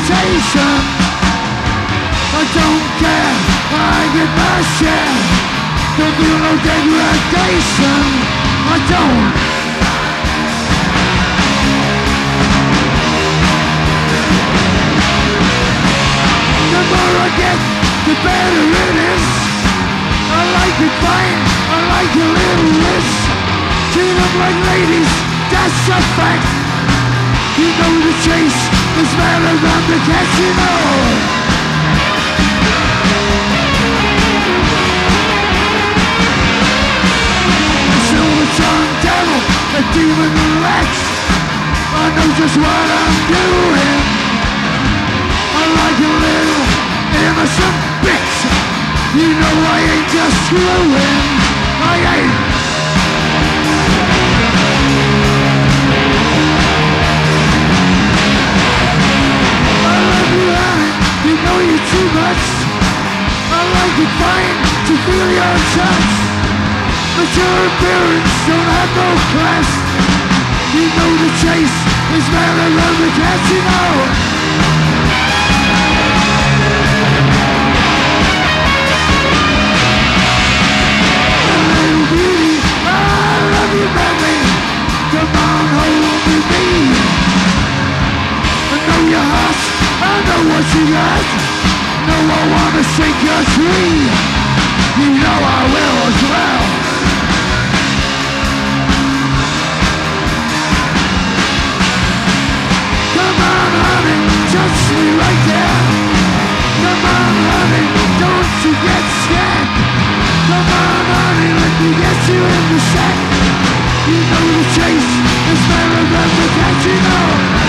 temptation. I don't care, I get my share. Don't feel no degradation. I don't. The more I get, the better it is. I like it fine, I like a little less. Treat them like ladies, that's a fact. You know the chase is better than the catch, you know. The silver-tongued devil, a demon relax. I know just what I'm doing. I like a little innocent bitch. You know I ain't just screwing. I ain't. I love you, honey. You know you're too much. I like it fine to feel your touch, but your appearance don't have no class. You know the chase is better than the catch, you know. Come on home with me. I know your heart, I know what you got. No, I wanna sink your tree. You know I will as well. Come on honey, touch me right there. Come on honey, don't you get scared. Come on honey, let me get you in the sack. You know the chase is better than the catch, you know.